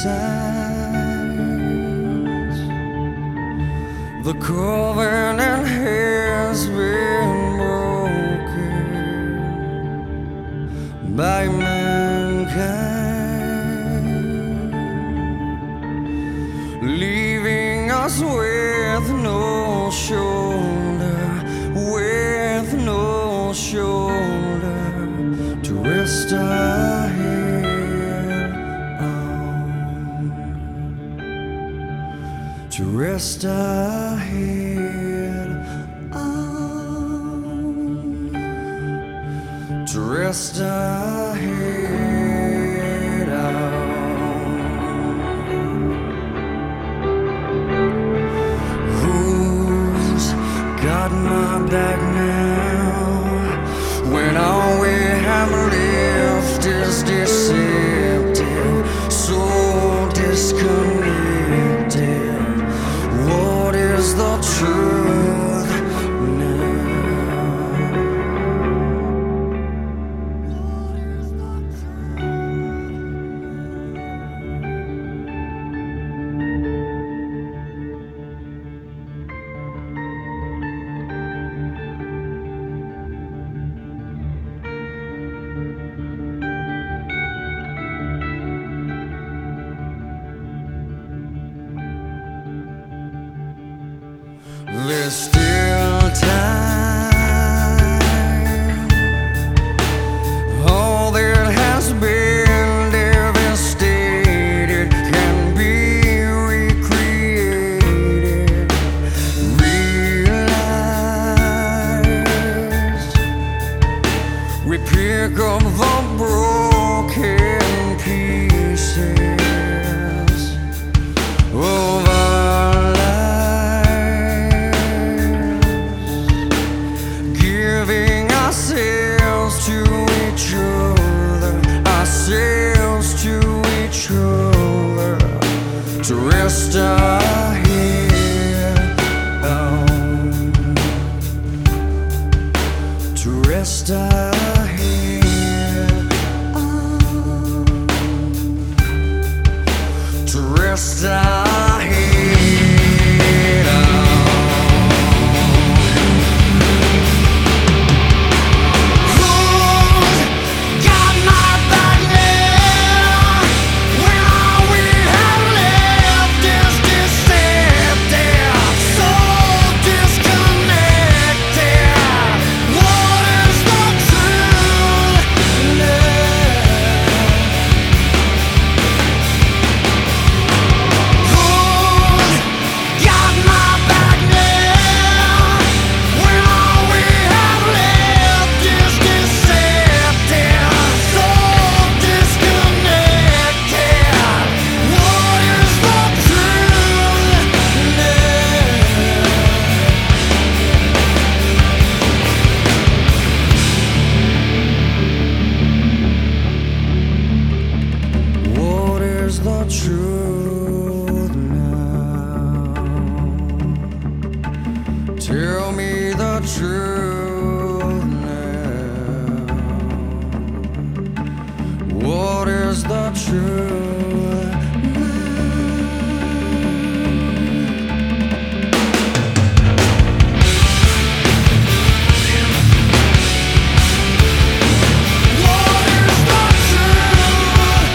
sides. The covenant has been broken by mankind, leaving us with no shoulder, with no shoulder to rest our head on, to rest our head on, to rest our head on. Who's got my back now when all we have left is deceptive, so disconnected? What is the truth now? There's still time. All that has been devastated can be recreated, realized. We pick up the broken pieces of our lives, giving ourselves to each other, ourselves to each other, to rest our head on, to rest our head on, to rest our head on. Who's got my back now when all we have left is deceptive, so disconnected? What is the truth now? Who's got my back now when all we have left is deceptive, so disconnected? What is the truth now? What is the truth now? Tell me the truth now. What is the truth What is the truth?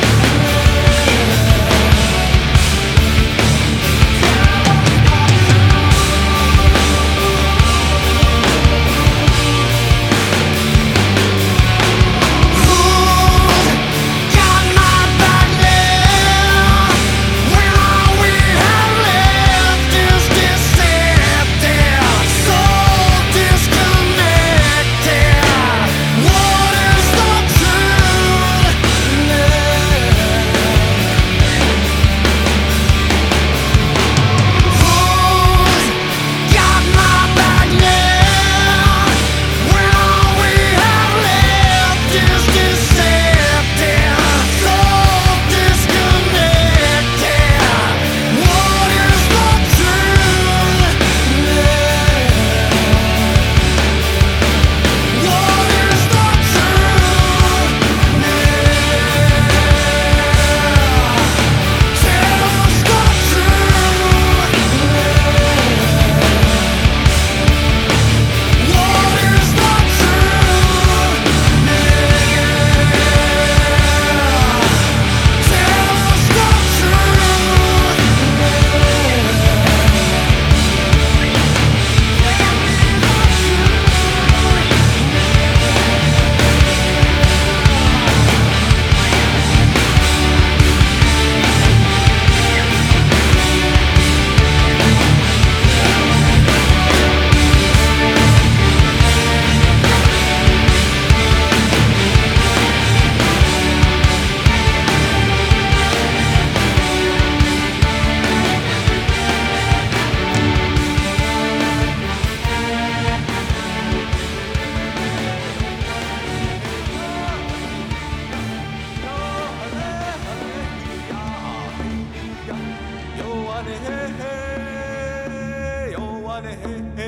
Who's got my back now? वाले हैं